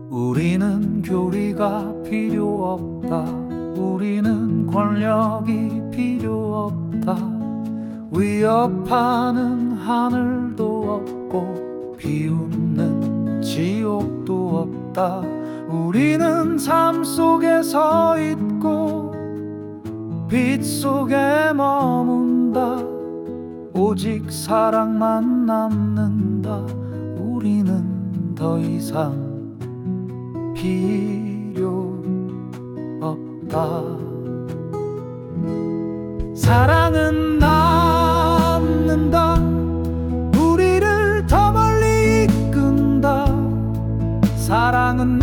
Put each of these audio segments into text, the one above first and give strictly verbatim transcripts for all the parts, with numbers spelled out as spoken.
우리는 교리가 필요 없다. 우리는 권력이 필요 없다. 위협하는 하늘도 없고 비웃는 지옥도 없다. 우리는 삶 속에 서 있고 빛 속에 머문다. 오직 사랑만 남는다. 우리는 더 이상 필요 없다. 사랑은 남는다. 우리를 더 멀리 이끈다. 사랑은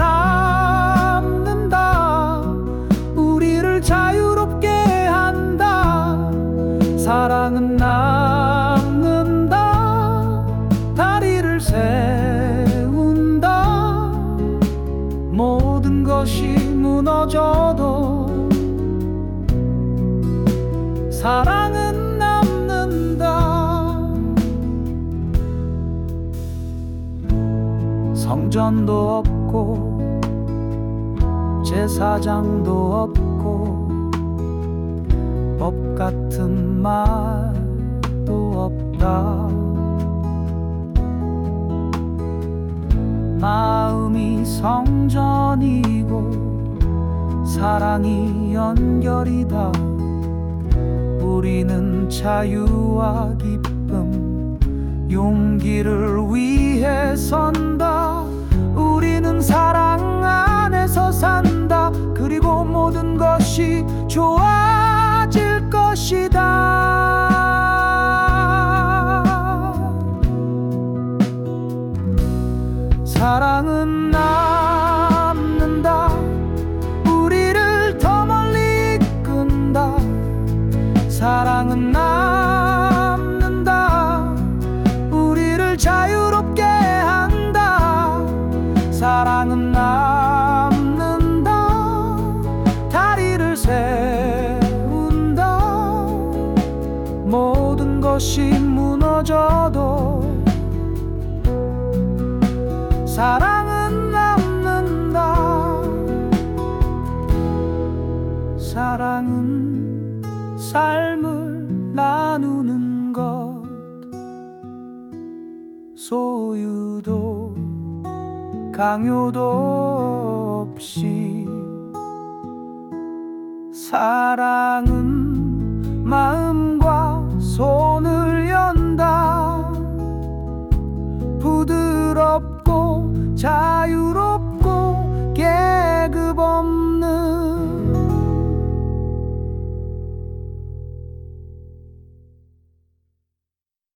남는다. 우리를 자유롭게 한다. 사랑은 남는다. 다리를 세운다. 모든 것이 무너져도 사랑은 남는다. 성전도 없고 제사장도 없고 법 같은 말도 없다. 마음이 성전이고 사랑이 연결이다. 우리는 자유와 기쁨, 용기를 위해 선다. 우리는 사랑 안에서 산다. 그리고 모든 것이 좋아질 것이다. 사랑은 남는다. 우리를 더 멀리 이끈다. 사랑은 남는다. 우리를 자유롭게 한다. 사랑은 남는다. 다리를 세운다. 모든 것이 무너져도 사랑은 남는다. 사랑은 삶을 나누는 것. 소유도 강요도 없이. 사랑은 마음과 손을 연다. 부드럽고 자유롭고 계급 없는